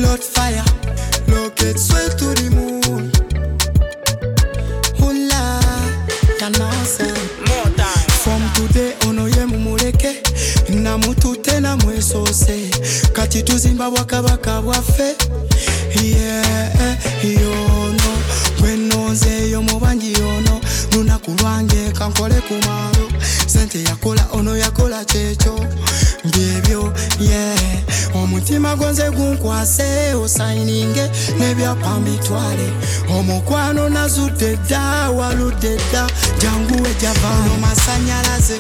Lord fire, rocket straight to the moon. Hula, ya nonsense. More time. From today ono ye mumuleke na mutu tena mwesose kati tuzimba bwakabaka bwaffe yono bwenonze yo mubanji yono lunaku lwange kankole kumalo sente yakola ono yakola checho byebyo omutima gonze gunkwase osaininge nebyapa mbitwale omukwano nazudde dda waludde dda janguwe javano masanyalaze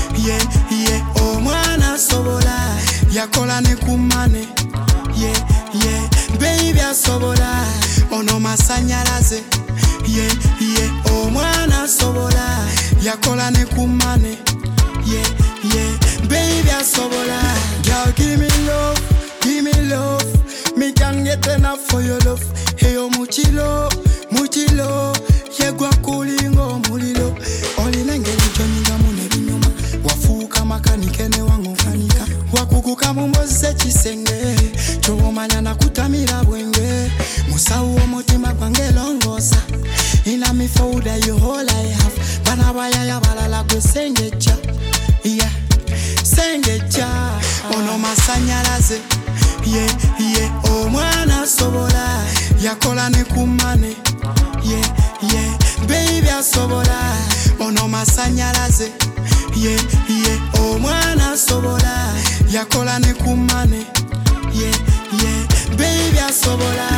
omwana sobola yakola ne kumane baby asobola ono masanyalaze omwana sobola yakola ne kumane baby asobola. Girl, give me love, me can't get enough for your love. Hey, oh, muchilo, yegwa kulingo mulilo. Oli nengeli joninga mune binyuma, wafuka makanike ne wangu kanika. Wakukuka mumboze chisenge, chomanya na kutamira bwenge. Musawu omutima gwange longosa, ina mi folder you all I have. Bana baya ya balala gwe sengecha, sengecha. Ono masanyalaze, omwana sobola yakola ne kumane, baby asobola ono masanyalaze, omwana sobola yakola ne kumane, baby asobola.